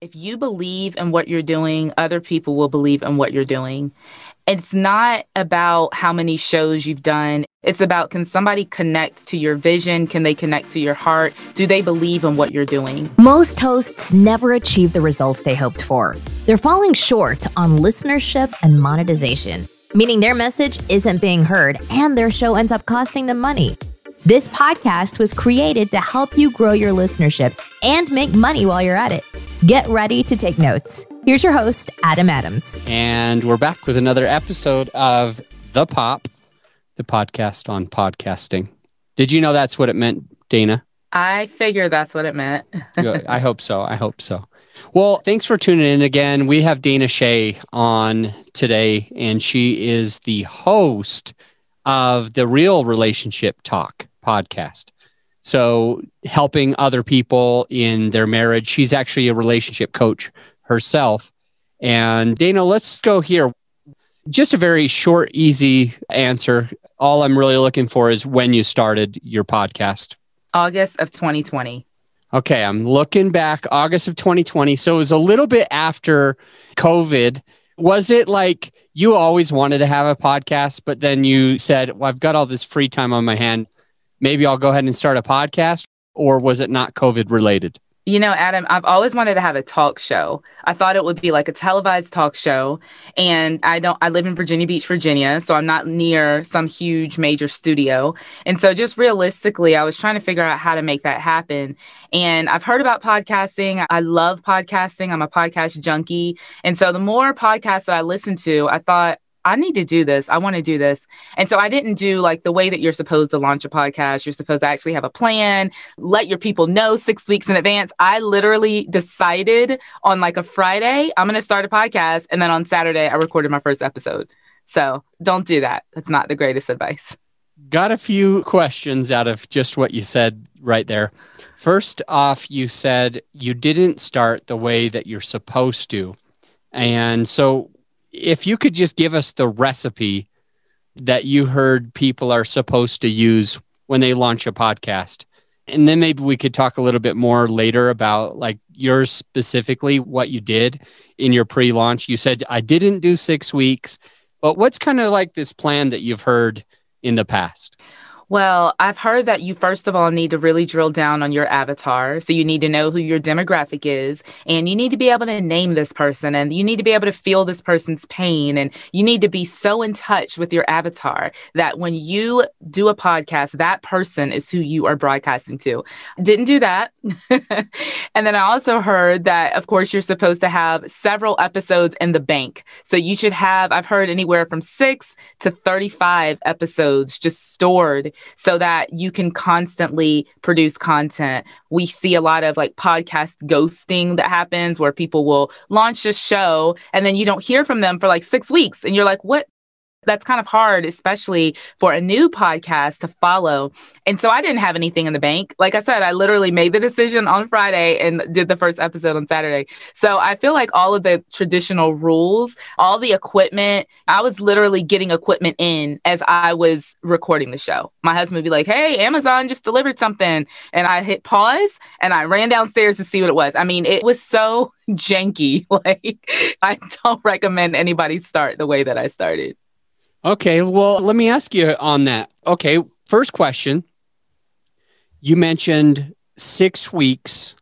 If you believe in what you're doing, other people will believe in what you're doing. It's not about how many shows you've done. It's about, can somebody connect to your vision? Can they connect to your heart? Do they believe in what you're doing? Most hosts never achieve the results they hoped for. They're falling short on listenership and monetization, meaning their message isn't being heard and their show ends up costing them money. This podcast was created to help you grow your listenership and make money while you're at it. Get ready to take notes. Here's your host, Adam Adams. And we're back with another episode of The Pop, the podcast on podcasting. Did you know that's what it meant, Dana? I figured that's what it meant. I hope so. Well, thanks for tuning in again. We have Dana Shea on today, and she is the host of the Real Relationship Talk podcast. So helping other people in their marriage. She's actually a relationship coach herself. And Dana, let's go here. Just a very short, easy answer. All I'm really looking for is when you started your podcast. August of 2020. Okay, I'm looking back, August of 2020. So it was a little bit after COVID. Was it like you always wanted to have a podcast, but then you said, well, I've got all this free time on my hand. Maybe I'll go ahead and start a podcast? Or was it not COVID related? You know, Adam, I've always wanted to have a talk show. I thought it would be like a televised talk show. And I live in Virginia Beach, Virginia, so I'm not near some huge major studio. And so just realistically, I was trying to figure out how to make that happen. And I've heard about podcasting. I love podcasting. I'm a podcast junkie. And so the more podcasts that I listened to, I thought, I need to do this. I want to do this. And so I didn't do like the way that you're supposed to launch a podcast. You're supposed to actually have a plan, let your people know 6 weeks in advance. I literally decided on like a Friday, I'm going to start a podcast. And then on Saturday, I recorded my first episode. So don't do that. That's not the greatest advice. Got a few questions out of just what you said right there. First off, you said you didn't start the way that you're supposed to. And so if you could just give us the recipe that you heard people are supposed to use when they launch a podcast, and then maybe we could talk a little bit more later about like yours specifically, what you did in your pre-launch. You said, I didn't do 6 weeks, but what's kind of like this plan that you've heard in the past? Well, I've heard that you, first of all, need to really drill down on your avatar. So you need to know who your demographic is, and you need to be able to name this person, and you need to be able to feel this person's pain. And you need to be so in touch with your avatar that when you do a podcast, that person is who you are broadcasting to. Didn't do that. And then I also heard that, of course, you're supposed to have several episodes in the bank. So you should have, I've heard anywhere from 6 to 35 episodes just stored so that you can constantly produce content. We see a lot of like podcast ghosting that happens where people will launch a show and then you don't hear from them for like 6 weeks. And you're like, what? That's kind of hard, especially for a new podcast to follow. And so I didn't have anything in the bank. Like I said, I literally made the decision on Friday and did the first episode on Saturday. So I feel like all of the traditional rules, all the equipment, I was literally getting equipment in as I was recording the show. My husband would be like, hey, Amazon just delivered something. And I hit pause and I ran downstairs to see what it was. I mean, it was so janky. Like, I don't recommend anybody start the way that I started. Okay, well, let me ask you on that. Okay, first question. You mentioned 6 weeks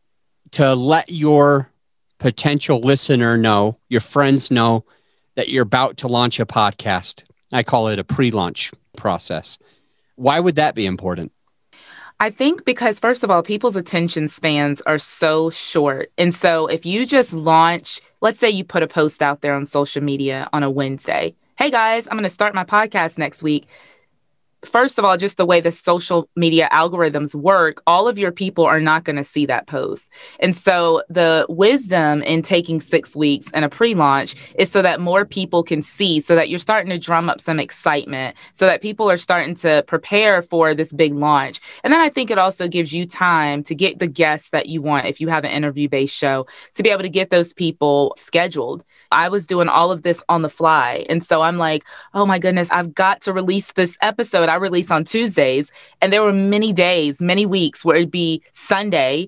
to let your potential listener know, your friends know that you're about to launch a podcast. I call it a pre-launch process. Why would that be important? I think because, first of all, people's attention spans are so short. And so if you just launch, let's say you put a post out there on social media on a Wednesday. Hey guys, I'm going to start my podcast next week. First of all, just the way the social media algorithms work, all of your people are not going to see that post. And so the wisdom in taking 6 weeks and a pre-launch is so that more people can see, so that you're starting to drum up some excitement, so that people are starting to prepare for this big launch. And then I think it also gives you time to get the guests that you want, if you have an interview-based show, to be able to get those people scheduled. I was doing all of this on the fly. And so I'm like, oh my goodness, I've got to release this episode. I release on Tuesdays. And there were many days, many weeks where it'd be Sunday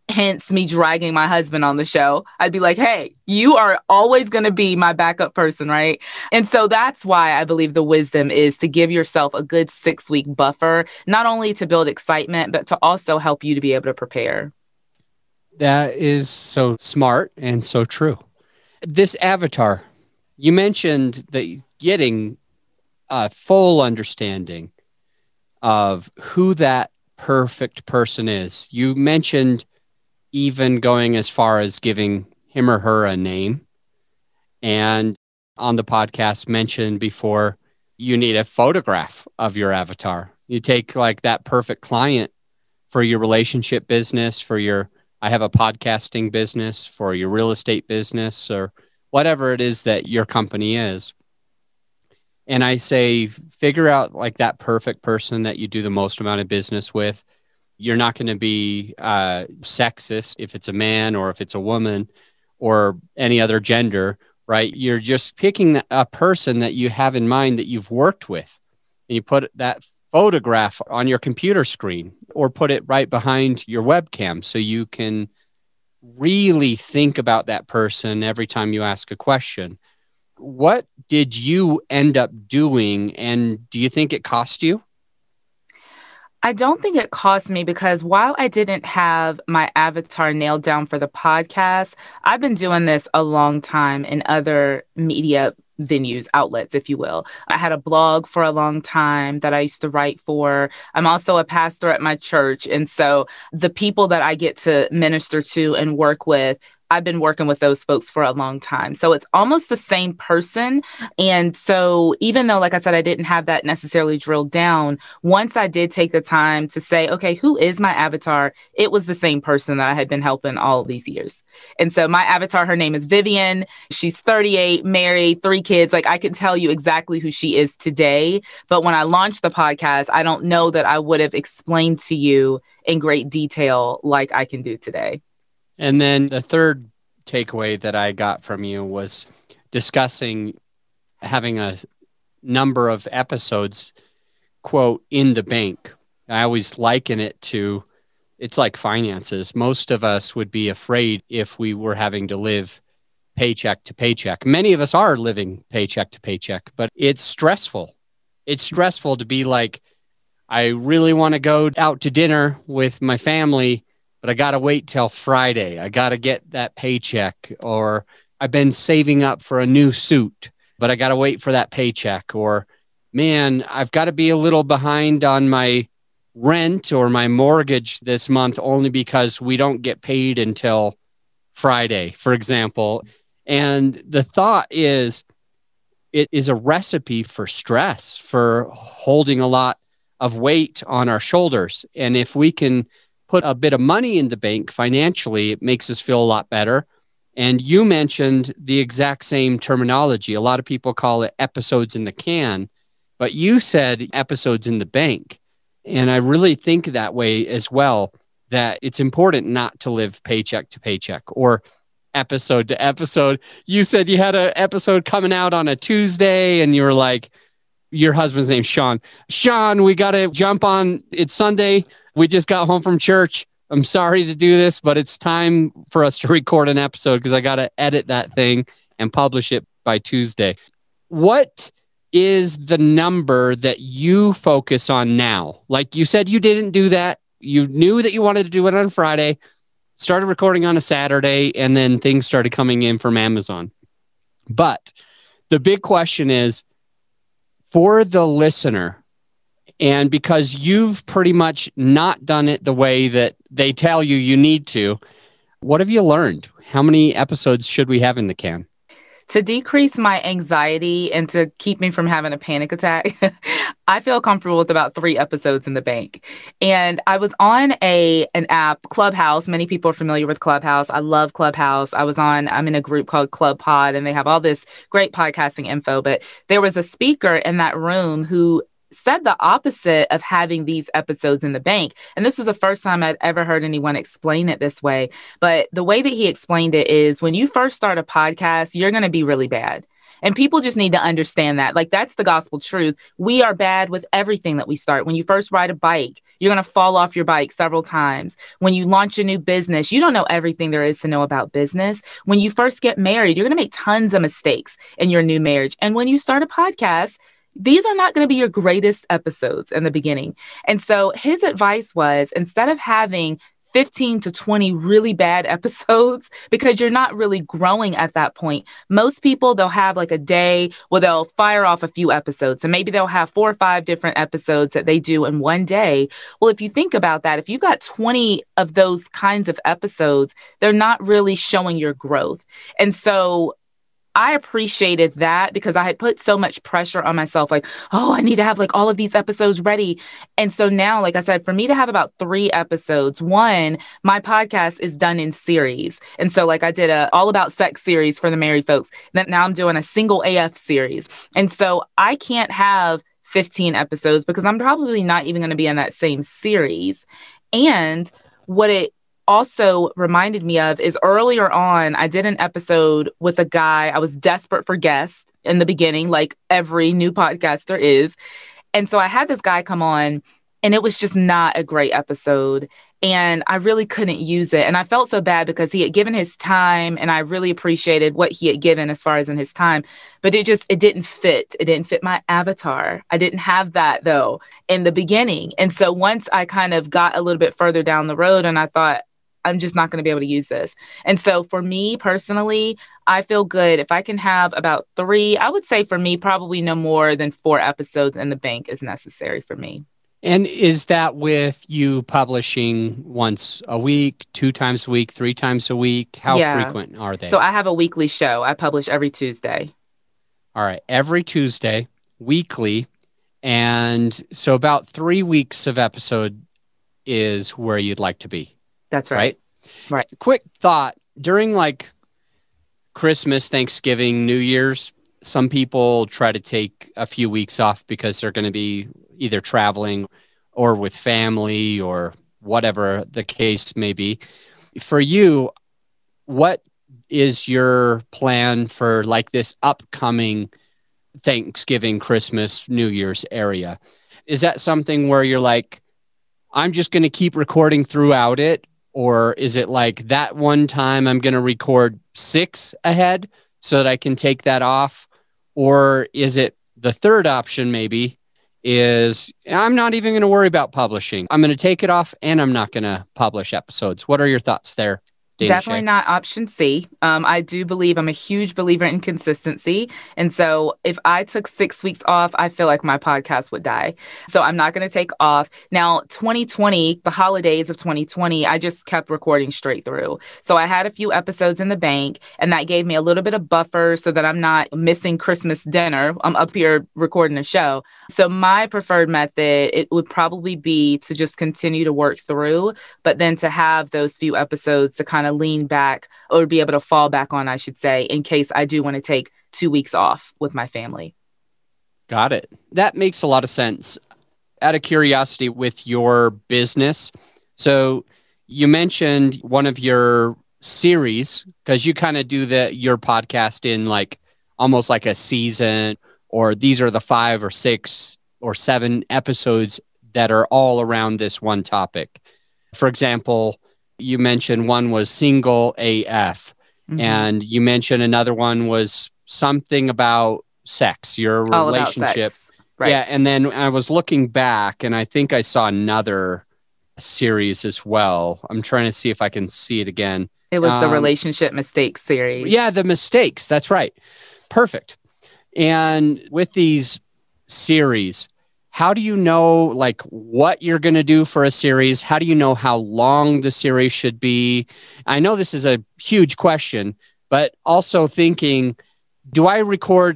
hence me dragging my husband on the show. I'd be like, hey, you are always going to be my backup person, right? And so that's why I believe the wisdom is to give yourself a good 6-week buffer, not only to build excitement, but to also help you to be able to prepare. That is so smart and so true. This avatar, you mentioned that getting a full understanding of who that perfect person is. You mentioned even going as far as giving him or her a name. And on the podcast mentioned before, you need a photograph of your avatar. You take like that perfect client for your relationship business, for your, I have a podcasting business, for your real estate business, or whatever it is that your company is. And I say, figure out like that perfect person that you do the most amount of business with. You're not going to be sexist if it's a man or if it's a woman or any other gender, right? You're just picking a person that you have in mind that you've worked with. And you put that photograph on your computer screen or put it right behind your webcam so you can really think about that person every time you ask a question. What did you end up doing, and do you think it cost you? I don't think it cost me because while I didn't have my avatar nailed down for the podcast, I've been doing this a long time in other media venues, outlets, if you will. I had a blog for a long time that I used to write for. I'm also a pastor at my church. And so the people that I get to minister to and work with, I've been working with those folks for a long time. So it's almost the same person. And so even though, like I said, I didn't have that necessarily drilled down, once I did take the time to say, okay, who is my avatar? It was the same person that I had been helping all of these years. And so my avatar, her name is Vivian. She's 38, married, 3 kids. Like I can tell you exactly who she is today. But when I launched the podcast, I don't know that I would have explained to you in great detail like I can do today. And then the third takeaway that I got from you was discussing having a number of episodes, quote, in the bank. I always liken it to, it's like finances. Most of us would be afraid if we were having to live paycheck to paycheck. Many of us are living paycheck to paycheck, but it's stressful. It's stressful to be like, I really want to go out to dinner with my family, but I got to wait till Friday. I got to get that paycheck. Or I've been saving up for a new suit, but I got to wait for that paycheck. Or, man, I've got to be a little behind on my rent or my mortgage this month only because we don't get paid until Friday, for example. And the thought is, it is a recipe for stress, for holding a lot of weight on our shoulders. And if we can put a bit of money in the bank financially, it makes us feel a lot better. And you mentioned the exact same terminology. A lot of people call it episodes in the can, but you said episodes in the bank. And I really think that way as well, that it's important not to live paycheck to paycheck or episode to episode. You said you had an episode coming out on a Tuesday and you were like, your husband's name's Sean. Sean, we got to jump on. It's Sunday. We just got home from church. I'm sorry to do this, but it's time for us to record an episode because I got to edit that thing and publish it by Tuesday. What is the number that you focus on now? Like you said, you didn't do that. You knew that you wanted to do it on Friday, started recording on a Saturday, and then things started coming in from Amazon. But the big question is, for the listener, and because you've pretty much not done it the way that they tell you you need to, what have you learned? How many episodes should we have in the can? To decrease my anxiety and to keep me from having a panic attack, I feel comfortable with about 3 episodes in the bank. And I was on an app, Clubhouse. Many people are familiar with Clubhouse. I love Clubhouse. I'm in a group called Club Pod, and they have all this great podcasting info. But there was a speaker in that room who said the opposite of having these episodes in the bank. And this was the first time I'd ever heard anyone explain it this way. But the way that he explained it is when you first start a podcast, you're going to be really bad. And people just need to understand that. Like, that's the gospel truth. We are bad with everything that we start. When you first ride a bike, you're going to fall off your bike several times. When you launch a new business, you don't know everything there is to know about business. When you first get married, you're going to make tons of mistakes in your new marriage. And when you start a podcast, these are not going to be your greatest episodes in the beginning. And so his advice was, instead of having 15 to 20 really bad episodes, because you're not really growing at that point. Most people, they'll have like a day where they'll fire off a few episodes. And maybe they'll have 4 or 5 different episodes that they do in one day. Well, if you think about that, if you've got 20 of those kinds of episodes, they're not really showing your growth. And so I appreciated that, because I had put so much pressure on myself, like, oh, I need to have like all of these episodes ready. And so now, like I said, for me to have about 3 episodes, one, my podcast is done in series. And so like I did a all about sex series for the married folks. Now I'm doing a single AF series. And so I can't have 15 episodes because I'm probably not even going to be in that same series. And what it also reminded me of is earlier on, I did an episode with a guy. I was desperate for guests in the beginning, like every new podcaster is. And so I had this guy come on, and it was just not a great episode. And I really couldn't use it. And I felt so bad because he had given his time, and I really appreciated what he had given as far as in his time. But it didn't fit. It didn't fit my avatar. I didn't have that, though, in the beginning. And so once I kind of got a little bit further down the road, and I thought, I'm just not going to be able to use this. And so for me personally, I feel good if I can have about 3, I would say for me, probably no more than 4 episodes in the bank is necessary for me. And is that with you publishing once a week, 2 times a week, 3 times a week? How frequent are they? So I have a weekly show. I publish every Tuesday. All right. Every Tuesday, weekly. And so about 3 weeks of episode is where you'd like to be. That's right. Right. Quick thought. During like Christmas, Thanksgiving, New Year's, some people try to take a few weeks off because they're going to be either traveling or with family or whatever the case may be. For you, what is your plan for like this upcoming Thanksgiving, Christmas, New Year's area? Is that something where you're like, I'm just going to keep recording throughout it? Or is it like that one time I'm going to record 6 ahead so that I can take that off? Or is it the third option maybe is I'm not even going to worry about publishing. I'm going to take it off and I'm not going to publish episodes. What are your thoughts there? Dana Definitely Shay? not option C. I do believe I'm a huge believer in consistency. And so if I took 6 weeks off, I feel like my podcast would die. So I'm not going to take off. Now, 2020, the holidays of 2020, I just kept recording straight through. So I had a few episodes in the bank, and that gave me a little bit of buffer so that I'm not missing Christmas dinner. I'm up here recording a show. So my preferred method, it would probably be to just continue to work through, but then to have those few episodes to kind of lean back or be able to fall back on, I should say, in case I do want to take 2 weeks off with my family. Got it. That makes a lot of sense. Out of curiosity with your business, so you mentioned one of your series, because you kind of do your podcast in like almost like a season, or these are the 5 or 6 or 7 episodes that are all around this one topic. For example, you mentioned one was single AF, and you mentioned another one was something about sex, your relationship. Right. Yeah. And then I was looking back and I think I saw another series as well. I'm trying to see if I can see it again. It was the relationship mistakes series. Yeah, the mistakes. That's right. Perfect. And with these series, how do you know like what you're going to do for a series? How do you know how long the series should be? I know this is a huge question, but also thinking, do I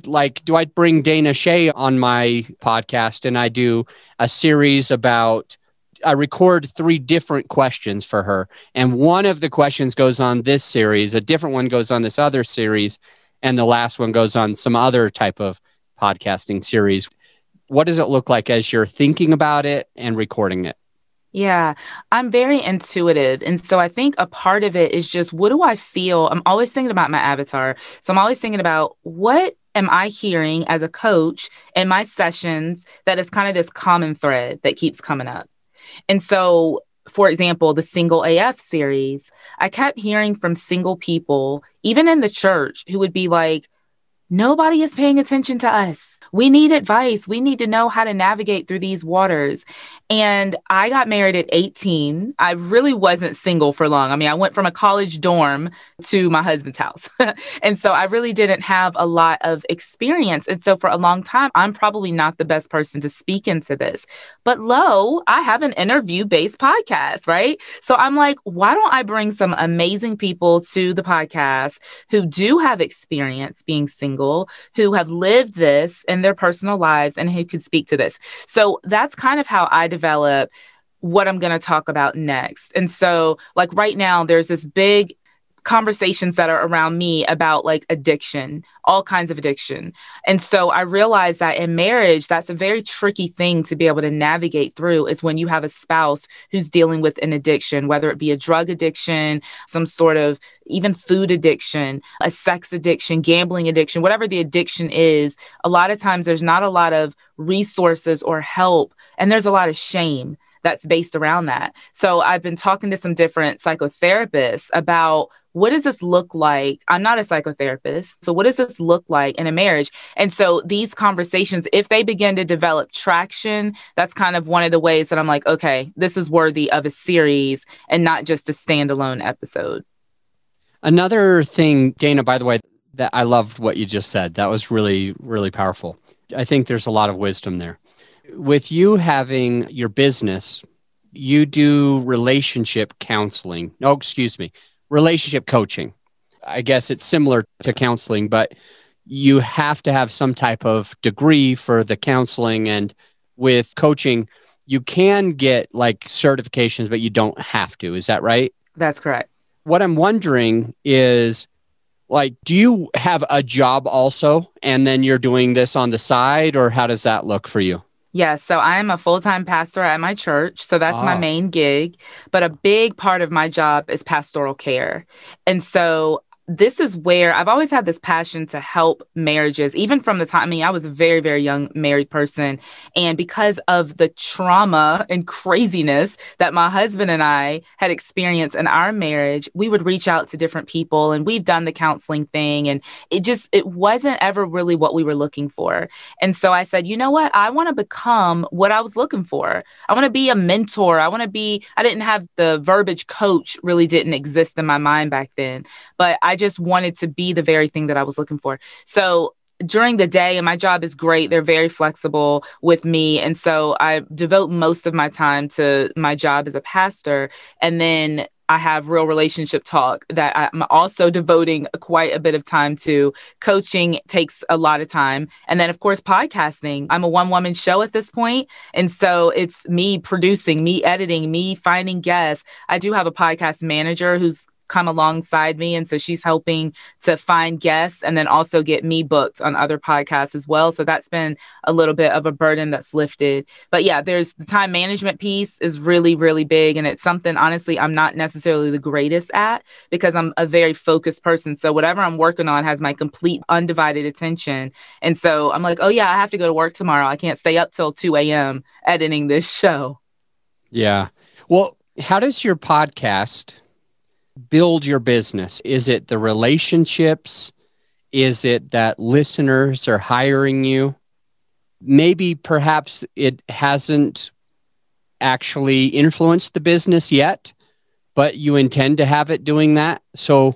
bring Dana Shay on my podcast and I do a series about, I record 3 different questions for her. And one of the questions goes on this series, a different one goes on this other series, and the last one goes on some other type of podcasting series. What does it look like as you're thinking about it and recording it? Yeah, I'm very intuitive. And so I think a part of it is just, what do I feel? I'm always thinking about my avatar. So I'm always thinking about what am I hearing as a coach in my sessions that is kind of this common thread that keeps coming up? And so, for example, the Single AF series, I kept hearing from single people, even in the church, who would be like, nobody is paying attention to us. We need advice. We need to know how to navigate through these waters. And I got married at 18. I really wasn't single for long. I mean, I went from a college dorm to my husband's house. And so I really didn't have a lot of experience. And so for a long time, I'm probably not the best person to speak into this. But lo, I have an interview-based podcast, right? So I'm like, why don't I bring some amazing people to the podcast who do have experience being single, who have lived this in their personal lives, and who could speak to this. So that's kind of how I develop what I'm going to talk about next. And so like right now, there's this big conversations that are around me about like addiction, all kinds of addiction. And so I realized that in marriage, that's a very tricky thing to be able to navigate through, is when you have a spouse who's dealing with an addiction, whether it be a drug addiction, some sort of even food addiction, a sex addiction, gambling addiction, whatever the addiction is. A lot of times there's not a lot of resources or help, and there's a lot of shame that's based around that. So I've been talking to some different psychotherapists about, what does this look like? I'm not a psychotherapist. So what does this look like in a marriage? And so these conversations, if they begin to develop traction, that's kind of one of the ways that I'm like, okay, this is worthy of a series and not just a standalone episode. Another thing, Dana, by the way, that I loved what you just said. That was really, really powerful. I think there's a lot of wisdom there. With you having your business, you do relationship counseling. No, excuse me. Relationship coaching. I guess it's similar to counseling, but you have to have some type of degree for the counseling. And with coaching, you can get like certifications, but you don't have to. Is that right? That's correct. What I'm wondering is, like, do you have a job also, and then you're doing this on the side, or how does that look for you? Yes. So I'm a full-time pastor at my church. So that's my main gig. But a big part of my job is pastoral care. And so this is where I've always had this passion to help marriages, even from the time, I mean, I was a very, very young married person. And because of the trauma and craziness that my husband and I had experienced in our marriage, we would reach out to different people, and we've done the counseling thing. And it wasn't ever really what we were looking for. And so I said, you know what? I want to become what I was looking for. I want to be a mentor. I didn't have the verbiage coach, really didn't exist in my mind back then, but I just wanted to be the very thing that I was looking for. So during the day, and my job is great, they're very flexible with me. And so I devote most of my time to my job as a pastor. And then I have Real Relationship Talk that I'm also devoting quite a bit of time to. Coaching takes a lot of time. And then, of course, podcasting. I'm a one-woman show at this point. And so it's me producing, me editing, me finding guests. I do have a podcast manager who's come alongside me. And so she's helping to find guests and then also get me booked on other podcasts as well. So that's been a little bit of a burden that's lifted. But yeah, there's the time management piece is really, really big. And it's something, honestly, I'm not necessarily the greatest at, because I'm a very focused person. So whatever I'm working on has my complete undivided attention. And so I'm like, oh yeah, I have to go to work tomorrow. I can't stay up till 2 a.m. editing this show. Yeah. Well, how does your podcast build your business? Is it the relationships? Is it that listeners are hiring you? Maybe perhaps it hasn't actually influenced the business yet, but you intend to have it doing that. So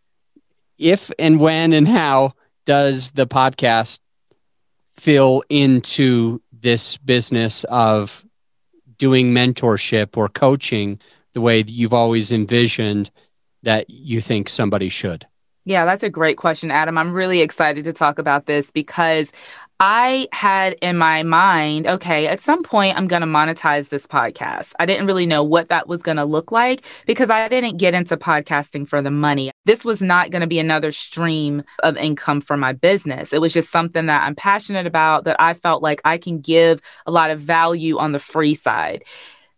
if and when and how does the podcast fill into this business of doing mentorship or coaching the way that you've always envisioned that you think somebody should? Yeah, that's a great question, Adam. I'm really excited to talk about this because I had in my mind, okay, at some point I'm going to monetize this podcast. I didn't really know what that was going to look like because I didn't get into podcasting for the money. This was not going to be another stream of income for my business. It was just something that I'm passionate about, that I felt like I can give a lot of value on the free side.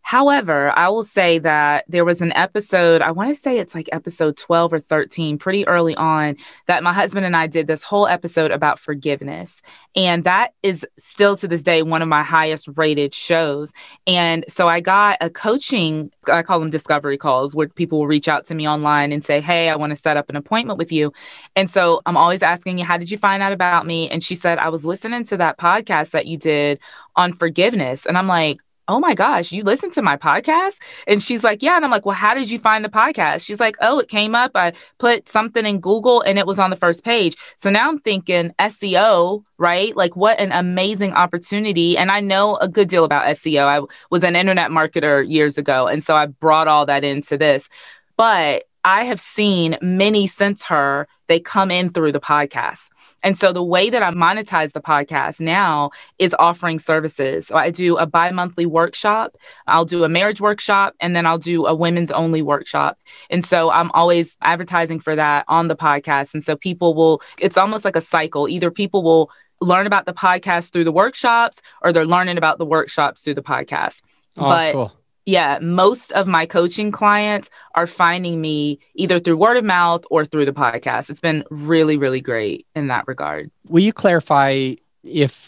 However, I will say that there was an episode, I want to say it's like episode 12 or 13, pretty early on, that my husband and I did this whole episode about forgiveness. And that is still to this day one of my highest rated shows. And so I got a coaching, I call them discovery calls, where people will reach out to me online and say, hey, I want to set up an appointment with you. And so I'm always asking you, how did you find out about me? And she said, I was listening to that podcast that you did on forgiveness. And I'm like, oh my gosh, you listened to my podcast? And she's like, yeah. And I'm like, well, how did you find the podcast? She's like, oh, it came up. I put something in Google and it was on the first page. So now I'm thinking SEO, right? Like what an amazing opportunity. And I know a good deal about SEO. I was an internet marketer years ago. And so I brought all that into this. But I have seen many since her, they come in through the podcast. And so the way that I monetize the podcast now is offering services. So I do a bi-monthly workshop. I'll do a marriage workshop, and then I'll do a women's only workshop. And so I'm always advertising for that on the podcast. And so it's almost like a cycle. Either people will learn about the podcast through the workshops, or they're learning about the workshops through the podcast. Oh, cool. Yeah, most of my coaching clients are finding me either through word of mouth or through the podcast. It's been really, really great in that regard. Will you clarify if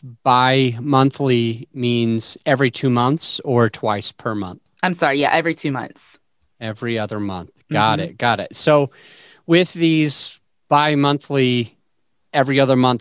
bi-monthly means every 2 months or twice per month? I'm sorry. Yeah, every 2 months. Every other month. Got it. So with these bi-monthly, every other month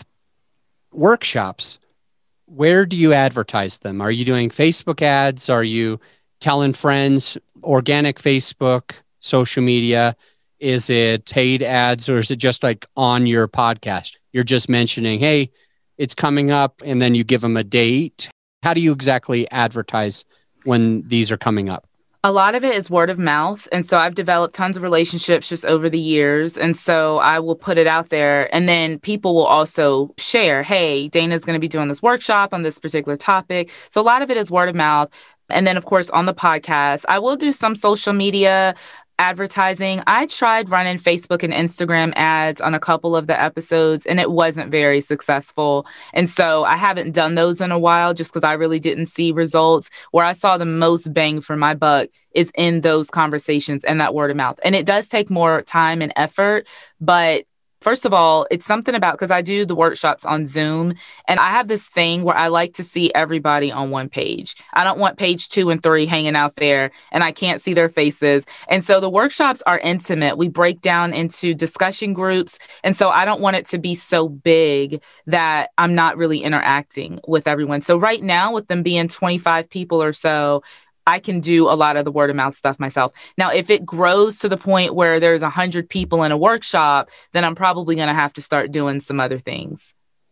workshops, where do you advertise them? Are you doing Facebook ads? Are you telling friends, organic Facebook, social media? Is it paid ads, or is it just like on your podcast? You're just mentioning, hey, it's coming up, and then you give them a date. How do you exactly advertise when these are coming up? A lot of it is word of mouth. And so I've developed tons of relationships just over the years. And so I will put it out there, and then people will also share, hey, Dana's going to be doing this workshop on this particular topic. So a lot of it is word of mouth. And then, of course, on the podcast, I will do some social media advertising. I tried running Facebook and Instagram ads on a couple of the episodes, and it wasn't very successful. And so I haven't done those in a while just because I really didn't see results. Where I saw the most bang for my buck is in those conversations and that word of mouth. And it does take more time and effort, but first of all, it's something about, because I do the workshops on Zoom, and I have this thing where I like to see everybody on one page. I don't want page 2 and 3 hanging out there and I can't see their faces. And so the workshops are intimate. We break down into discussion groups. And so I don't want it to be so big that I'm not really interacting with everyone. So right now, with them being 25 people or so, I can do a lot of the word of mouth stuff myself. Now, if it grows to the point where there's 100 people in a workshop, then I'm probably going to have to start doing some other things.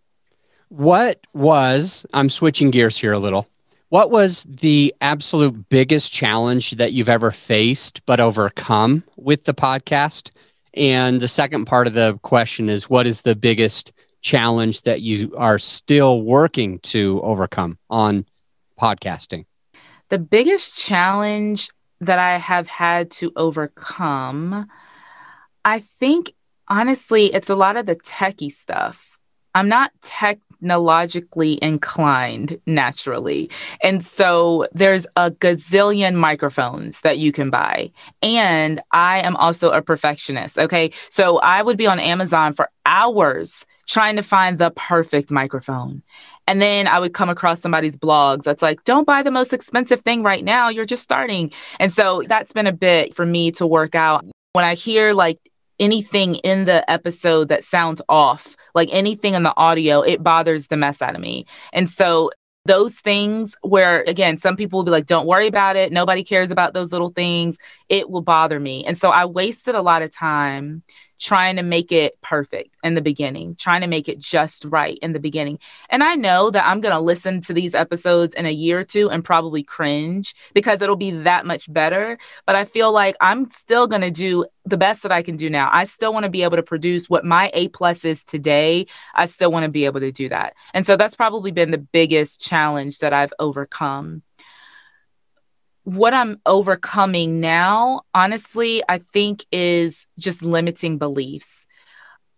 I'm switching gears here a little. What was the absolute biggest challenge that you've ever faced but overcome with the podcast? And the second part of the question is, what is the biggest challenge that you are still working to overcome on podcasting? The biggest challenge that I have had to overcome, I think, honestly, it's a lot of the techie stuff. I'm not technologically inclined naturally. And so there's a gazillion microphones that you can buy. And I am also a perfectionist. Okay. So I would be on Amazon for hours trying to find the perfect microphone. And then I would come across somebody's blog that's like, don't buy the most expensive thing right now. You're just starting. And so that's been a bit for me to work out. When I hear like anything in the episode that sounds off, like anything in the audio, it bothers the mess out of me. And so those things where, again, some people will be like, don't worry about it. Nobody cares about those little things. It will bother me. And so I wasted a lot of time trying to make it perfect in the beginning, trying to make it just right in the beginning. And I know that I'm going to listen to these episodes in a year or two and probably cringe because it'll be that much better. But I feel like I'm still going to do the best that I can do now. I still want to be able to produce what my A+ is today. I still want to be able to do that. And so that's probably been the biggest challenge that I've overcome. What I'm overcoming now, honestly, I think is just limiting beliefs.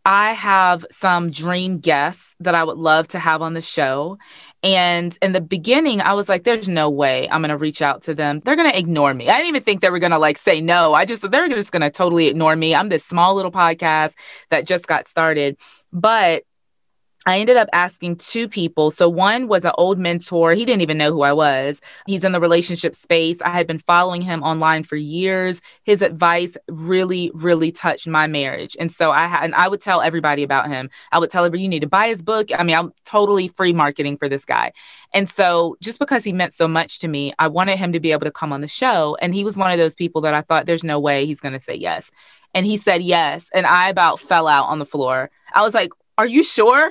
I have some dream guests that I would love to have on the show. And in the beginning, I was like, there's no way I'm going to reach out to them. They're going to ignore me. I didn't even think they were going to like say no. They're just going to totally ignore me. I'm this small little podcast that just got started. But I ended up asking two people. So one was an old mentor. He didn't even know who I was. He's in the relationship space. I had been following him online for years. His advice really, really touched my marriage. And so I would tell everybody about him. I would tell everybody, you need to buy his book. I mean, I'm totally free marketing for this guy. And so just because he meant so much to me, I wanted him to be able to come on the show. And he was one of those people that I thought there's no way he's going to say yes. And he said yes. And I about fell out on the floor. I was like, are you sure?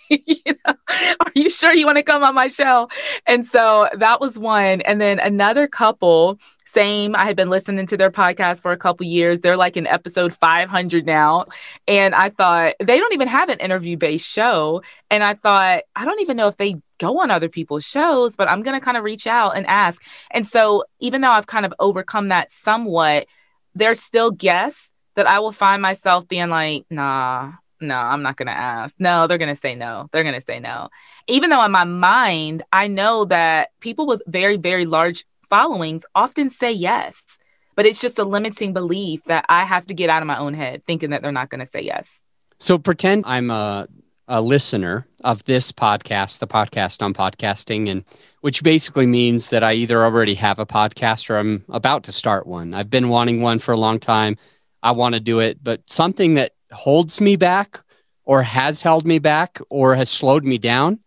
Are you sure you want to come on my show? And so that was one. And then another couple, same, I had been listening to their podcast for a couple years. They're like in episode 500 now. And I thought, they don't even have an interview-based show. And I thought, I don't even know if they go on other people's shows, but I'm going to kind of reach out and ask. And so even though I've kind of overcome that somewhat, there's still guests that I will find myself being like, nah, no, I'm not going to ask. No, they're going to say no. They're going to say no. Even though in my mind, I know that people with very, very large followings often say yes, but it's just a limiting belief that I have to get out of my own head thinking that they're not going to say yes. So pretend I'm a listener of this podcast, the podcast on podcasting, and which basically means that I either already have a podcast or I'm about to start one. I've been wanting one for a long time. I want to do it, but something that holds me back or has held me back or has slowed me down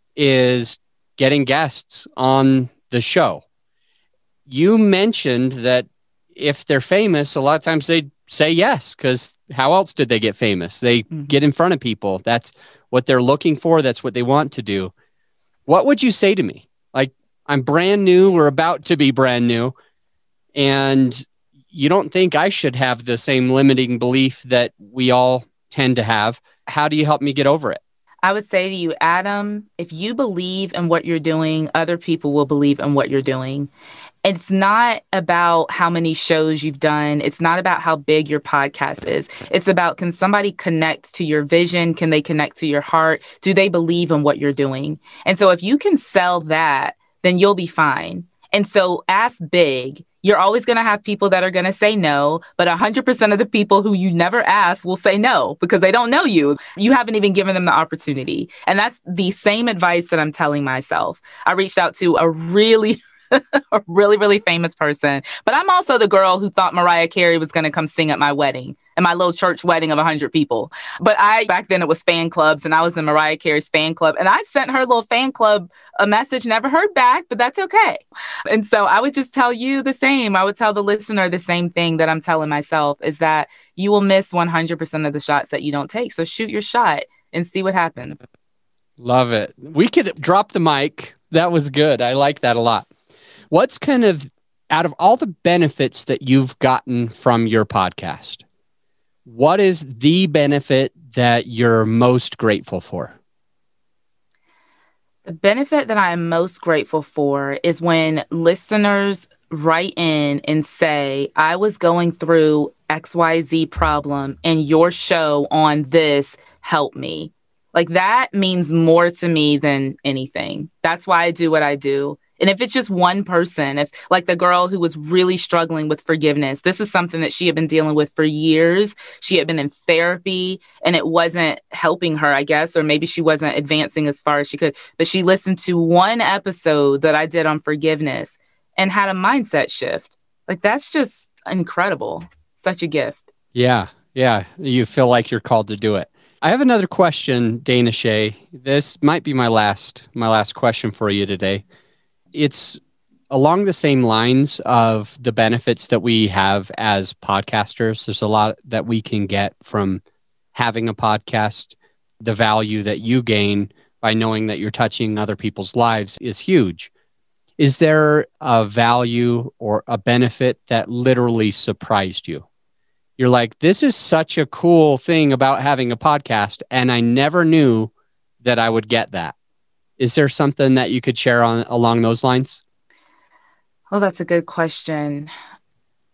is getting guests on the show. You mentioned that if they're famous, a lot of times they say yes, because how else did they get famous? They get in front of people. That's what they're looking for. That's what they want to do. What would you say to me? Like, I'm brand new or about to be brand new, and you don't think I should have the same limiting belief that we all tend to have. How do you help me get over it? I would say to you, Adam, if you believe in what you're doing, other people will believe in what you're doing. It's not about how many shows you've done. It's not about how big your podcast is. It's about, can somebody connect to your vision? Can they connect to your heart? Do they believe in what you're doing? And so if you can sell that, then you'll be fine. And so ask big. You're always going to have people that are going to say no, but 100% of the people who you never ask will say no because they don't know you. You haven't even given them the opportunity. And that's the same advice that I'm telling myself. I reached out to a really really famous person. But I'm also the girl who thought Mariah Carey was going to come sing at my wedding, at my little church wedding of 100 people. But back then it was fan clubs, and I was in Mariah Carey's fan club. And I sent her little fan club a message, never heard back, but that's okay. And so I would just tell you the same. I would tell the listener the same thing that I'm telling myself, is that you will miss 100% of the shots that you don't take. So shoot your shot and see what happens. Love it. We could drop the mic. That was good. I like that a lot. What's kind of, out of all the benefits that you've gotten from your podcast, what is the benefit that you're most grateful for? The benefit that I am most grateful for is when listeners write in and say, I was going through XYZ problem and your show on this helped me. Like, that means more to me than anything. That's why I do what I do. And if it's just one person, if like the girl who was really struggling with forgiveness, this is something that she had been dealing with for years. She had been in therapy and it wasn't helping her, I guess, or maybe she wasn't advancing as far as she could. But she listened to one episode that I did on forgiveness and had a mindset shift. Like, that's just incredible. Such a gift. Yeah. You feel like you're called to do it. I have another question, Dana Shea. This might be my last question for you today. It's along the same lines of the benefits that we have as podcasters. There's a lot that we can get from having a podcast. The value that you gain by knowing that you're touching other people's lives is huge. Is there a value or a benefit that literally surprised you? You're like, this is such a cool thing about having a podcast, and I never knew that I would get that. Is there something that you could share on along those lines? Oh, that's a good question.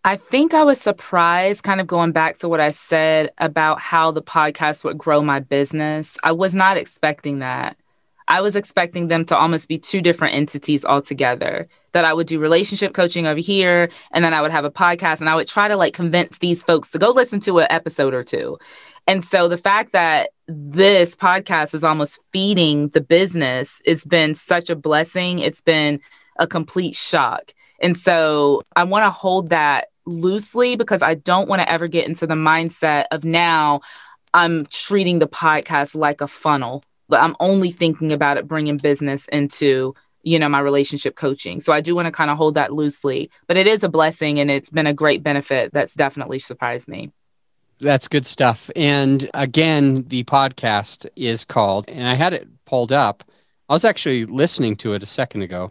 I think I was surprised, kind of going back to what I said about how the podcast would grow my business. I was not expecting that. I was expecting them to almost be two different entities altogether. That I would do relationship coaching over here, and then I would have a podcast, and I would try to like convince these folks to go listen to an episode or two. And so the fact that this podcast is almost feeding the business has been such a blessing. It's been a complete shock. And so I want to hold that loosely because I don't want to ever get into the mindset of now I'm treating the podcast like a funnel, but I'm only thinking about it bringing business into, my relationship coaching. So I do want to kind of hold that loosely, but it is a blessing and it's been a great benefit. That's definitely surprised me. That's good stuff. And again, the podcast is called, and I had it pulled up. I was actually listening to it a second ago.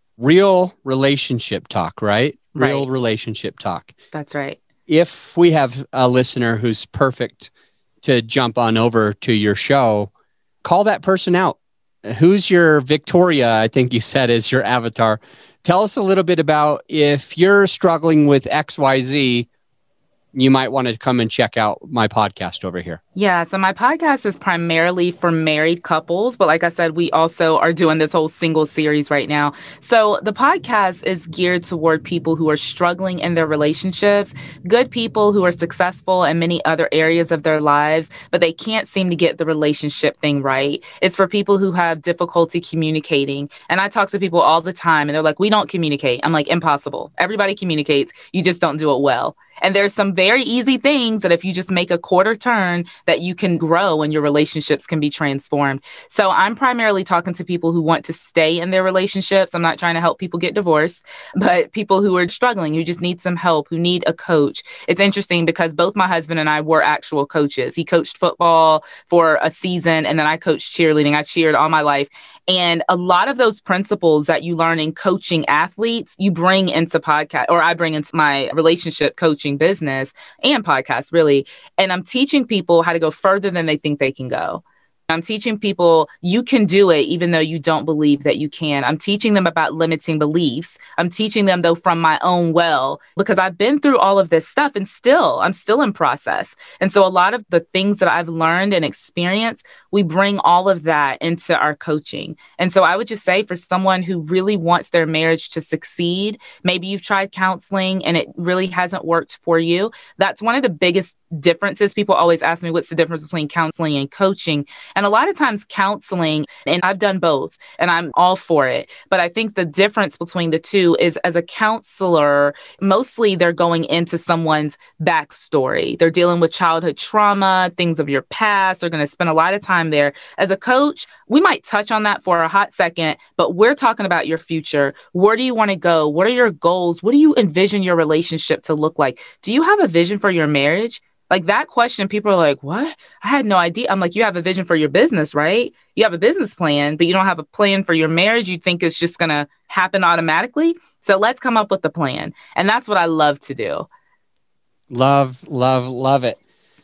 Real Relationship Talk, right? Real Relationship Talk. That's right. If we have a listener who's perfect to jump on over to your show, call that person out. Who's your Victoria, I think you said, is your avatar. Tell us a little bit about if you're struggling with XYZ, you might want to come and check out my podcast over here. Yeah, so my podcast is primarily for married couples, but like I said, we also are doing this whole single series right now. So the podcast is geared toward people who are struggling in their relationships, good people who are successful in many other areas of their lives, but they can't seem to get the relationship thing right. It's for people who have difficulty communicating. And I talk to people all the time and they're like, we don't communicate. I'm like, impossible. Everybody communicates. You just don't do it well. And there's some very easy things that if you just make a quarter turn that you can grow and your relationships can be transformed. So I'm primarily talking to people who want to stay in their relationships. I'm not trying to help people get divorced, but people who are struggling, who just need some help, who need a coach. It's interesting because both my husband and I were actual coaches. He coached football for a season and then I coached cheerleading. I cheered all my life. And a lot of those principles that you learn in coaching athletes, you bring into podcast, or I bring into my relationship coaching business and podcast, really. And I'm teaching people how to go further than they think they can go. I'm teaching people you can do it even though you don't believe that you can. I'm teaching them about limiting beliefs. I'm teaching them, though, from my own well, because I've been through all of this stuff and I'm still in process. And so a lot of the things that I've learned and experienced, we bring all of that into our coaching. And so I would just say for someone who really wants their marriage to succeed, maybe you've tried counseling and it really hasn't worked for you. That's one of the biggest differences. People always ask me, what's the difference between counseling and coaching? And a lot of times counseling, and I've done both and I'm all for it. But I think the difference between the two is as a counselor, mostly they're going into someone's backstory. They're dealing with childhood trauma, things of your past. They're going to spend a lot of time there. As a coach, we might touch on that for a hot second, but we're talking about your future. Where do you want to go? What are your goals? What do you envision your relationship to look like? Do you have a vision for your marriage? Like that question, people are like, what? I had no idea. I'm like, you have a vision for your business, right? You have a business plan, but you don't have a plan for your marriage. You think it's just going to happen automatically. So let's come up with a plan. And that's what I love to do. Love, love, love it.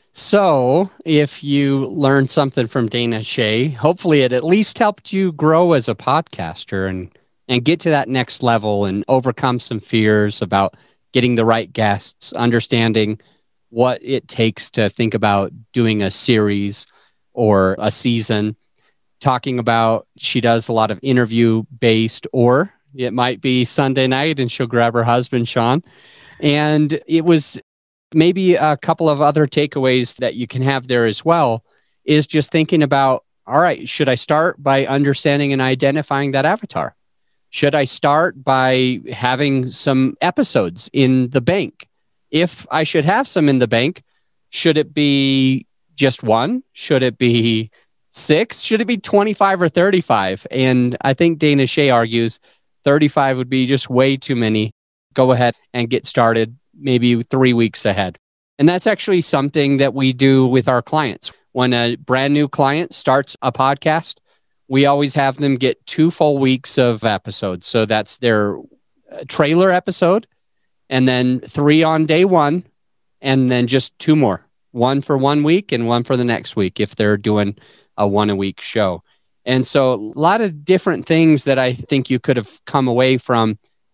So if you learned something from Dana Shea, hopefully it at least helped you grow as a podcaster and get to that next level and overcome some fears about getting the right guests, understanding what it takes to think about doing a series or a season, talking about she does a lot of interview based, or it might be Sunday night and she'll grab her husband, Sean. And it was maybe a couple of other takeaways that you can have there as well is just thinking about, all right, should I start by understanding and identifying that avatar? Should I start by having some episodes in the bank? If I should have some in the bank, should it be just one? Should it be 6? Should it be 25 or 35? And I think Dana Shea argues 35 would be just way too many. Go ahead and get started maybe 3 weeks ahead. And that's actually something that we do with our clients. When a brand new client starts a podcast, we always have them get 2 full weeks of episodes. So that's their trailer episode, and then 3 on day 1, and then just 2 more, 1 for 1 week and 1 for the next week if they're doing a 1 a week show. And so a lot of different things that I think you could have come away from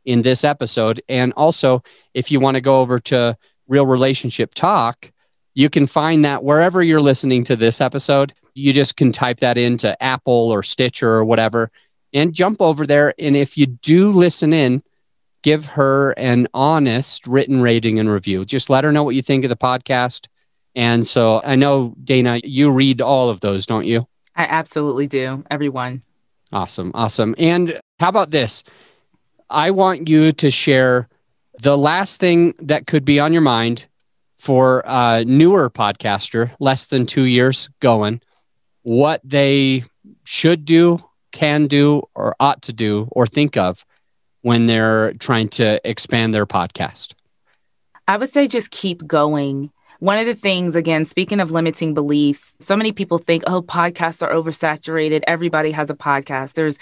in this episode. And also, if you want to go over to Real Relationship Talk, you can find that wherever you're listening to this episode. You just can type that into Apple or Stitcher or whatever and jump over there. And if you do listen in, give her an honest written rating and review. Just let her know what you think of the podcast. And so I know, Dana, you read all of those, don't you? I absolutely do. Everyone. Awesome. Awesome. And how about this? I want you to share the last thing that could be on your mind for a newer podcaster, less than 2 years going, what they should do, can do, or ought to do, or think of when they're trying to expand their podcast. I would say just keep going. One of the things, again, speaking of limiting beliefs, so many people think, oh, podcasts are oversaturated. Everybody has a podcast. There's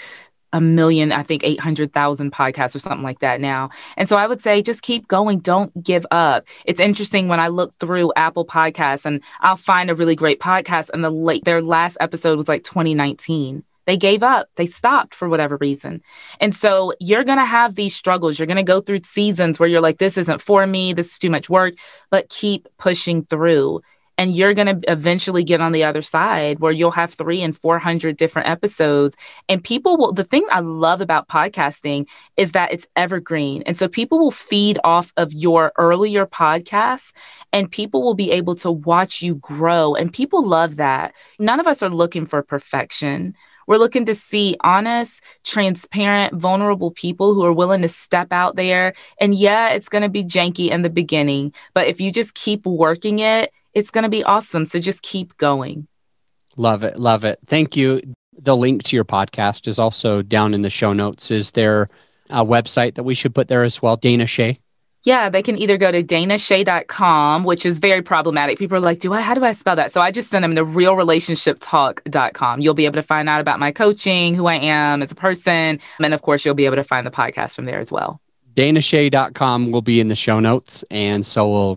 800,000 podcasts or something like that now. And so I would say just keep going. Don't give up. It's interesting when I look through Apple Podcasts and I'll find a really great podcast and their last episode was like 2019. They gave up. They stopped for whatever reason. And so you're going to have these struggles. You're going to go through seasons where you're like, this isn't for me. This is too much work, but keep pushing through. And you're going to eventually get on the other side where you'll have 300 and 400 different episodes. And the thing I love about podcasting is that it's evergreen. And so people will feed off of your earlier podcasts and people will be able to watch you grow. And people love that. None of us are looking for perfection. We're looking to see honest, transparent, vulnerable people who are willing to step out there. And yeah, it's going to be janky in the beginning, but if you just keep working it, it's going to be awesome. So just keep going. Love it. Love it. Thank you. The link to your podcast is also down in the show notes. Is there a website that we should put there as well? Dana Shea? Yeah, they can either go to danashea.com, which is very problematic. People are like, how do I spell that? So I just send them to realrelationshiptalk.com. You'll be able to find out about my coaching, who I am as a person. And of course, you'll be able to find the podcast from there as well. danashea.com will be in the show notes. And so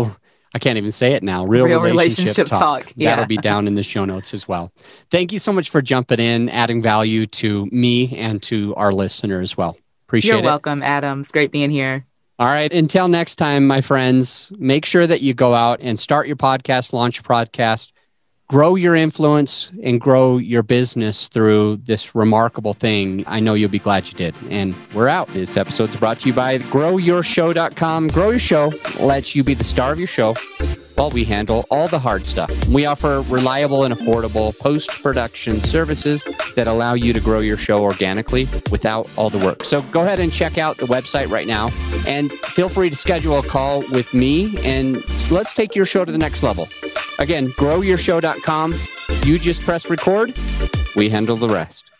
I can't even say it now. Real Relationship Talk. Yeah. That'll be down in the show notes as well. Thank you so much for jumping in, adding value to me and to our listener as well. Appreciate it. You're welcome, Adam. It's great being here. All right. Until next time, my friends, make sure that you go out and start your podcast, launch your podcast, grow your influence, and grow your business through this remarkable thing. I know you'll be glad you did. And we're out. This episode's brought to you by GrowYourShow.com. Grow Your Show lets you be the star of your show while we handle all the hard stuff. We offer reliable and affordable post-production services that allow you to grow your show organically without all the work. So go ahead and check out the website right now and feel free to schedule a call with me and let's take your show to the next level. Again, GrowYourShow.com. You just press record. We handle the rest.